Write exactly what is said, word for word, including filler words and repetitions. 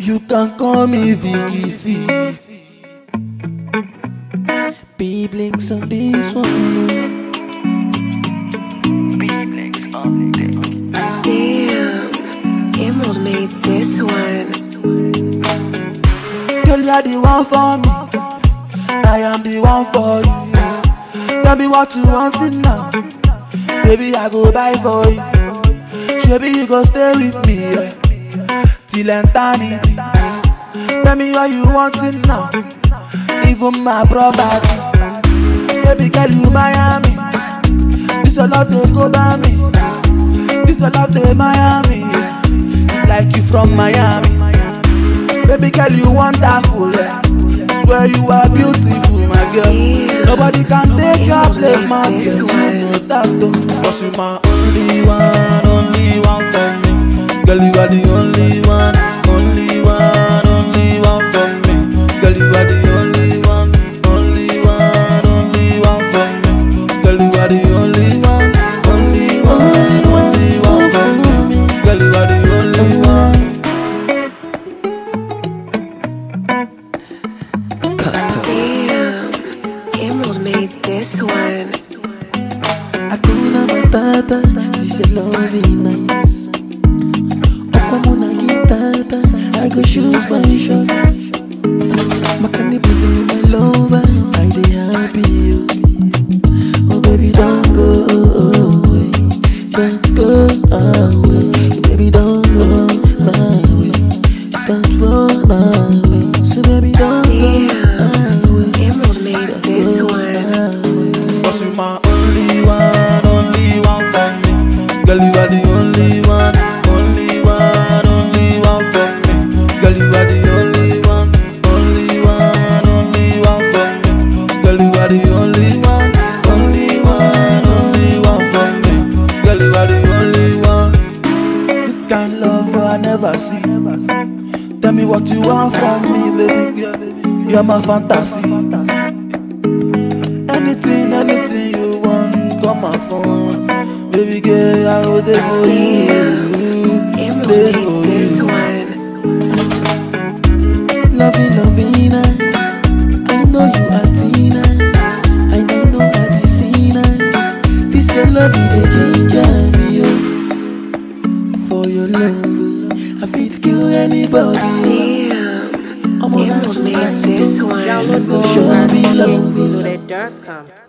You can call me Vicky C. B-Blinks on this one. B-Blinks on deck. Damn, Emerald made this one. Girl, you're the one for me. I am the one for you. Yeah. Tell me what you want it now. Baby, I go buy for you. Baby, you go stay with me, yeah. Till eternity. Tell me what you want it now. Even my property. Baby girl, you Miami. This your love, they go by me. This your love, they Miami. It's like you from Miami. Baby girl, you wonderful, yeah. Swear you are beautiful, my girl. Nobody can take your place, my girl. You know that though. Cause you my only one, only one for me. Girl, you are the only one, only one, only one for me. Girl, you are the only one, only one, only one for me. Girl, you are the only one, only one, only one for me. Girl, you are the only one. Damn, Emerald made this one. Hakuna Matata, this your loving nice. Okwamuna gitata, I go shoot my shots. Makani busy in my lover, I dey happy you. Oh baby, don't go away, don't go away. Baby, don't run away, don't run away. So baby, don't go away. Emerald made this one. Cause you my only one, only one for me. Girl, you are the only one, only one, only one for me. Girl, you are the only one, only one, only one for me. Girl, you are the only one, only one, only one for me. Girl, you are the only one. This kind of love I never see. Tell me what you want from me, baby girl. You're my fantasy. Anything, anything you want, call my phone. Baby girl, I will there for Damn, you. Emerald There made for this you. one. Loving, loving, I know you are Tina. I know no I be seen. This your love, it ginger me, oh. For your love, I fit kill anybody. Damn, I'm on Emerald a made this one. Download Show me love. Zulu dot com.